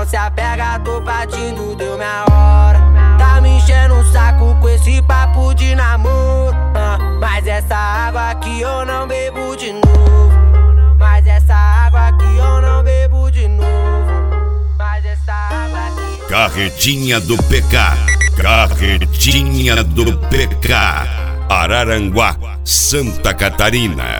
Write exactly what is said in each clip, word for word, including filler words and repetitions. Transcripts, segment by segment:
se apega, tô partindo, deu minha hora. Tá me enchendo o saco com esse papo de namoro, ah, mas essa água aqui eu não bebo de novo. Mas essa água aqui eu não bebo de novo. Mas essa água aqui... Carretinha do P K. Carretinha do P K. Araranguá, Santa Catarina.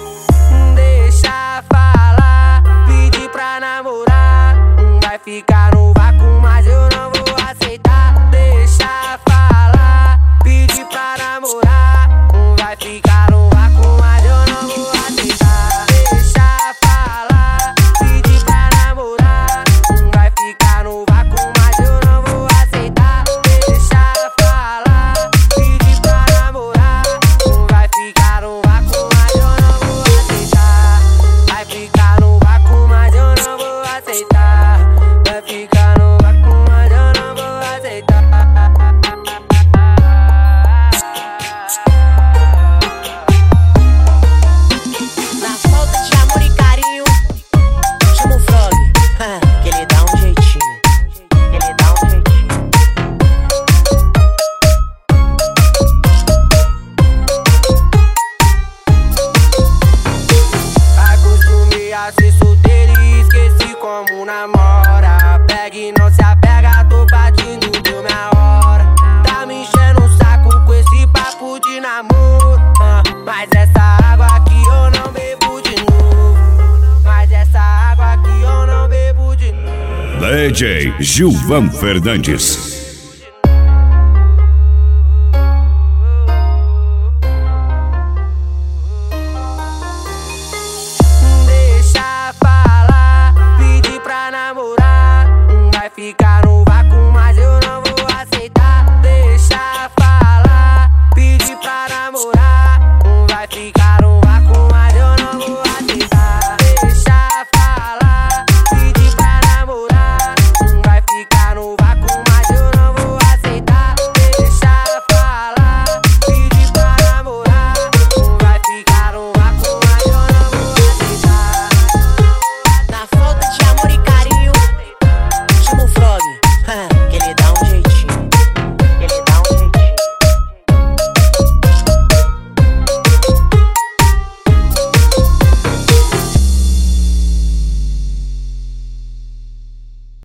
Deixa falar, pedir pra namorar. Vai ficar no vácuo, mas eu não vou aceitar. Deixa falar, pedir pra namorar. Vai ficar no vácuo, mas eu não vou aceitar. Deixa falar, pedir pra namorar. Vai ficar no vácuo, mas eu não vou aceitar. Deixa falar, pedir pra namorar. Vai ficar no vácuo, mas eu não vou aceitar. Vai ficar no vácuo, mas eu não vou aceitar. Vai ficar no vácuo, mas eu não vou aceitar. Na falta de amor e carinho, chama o Frog, que ele dá um jeitinho. Ele dá um jeitinho. Acostumei a ser solteiro e esqueci como namora. Pega e não se apega, tô partindo, deu minha hora. Tá me enchendo o saco com esse papo de namoro, ah, mas essa água aqui eu não bebo de novo. Mas essa água aqui eu não bebo de novo. D J Gilvan Fernandes.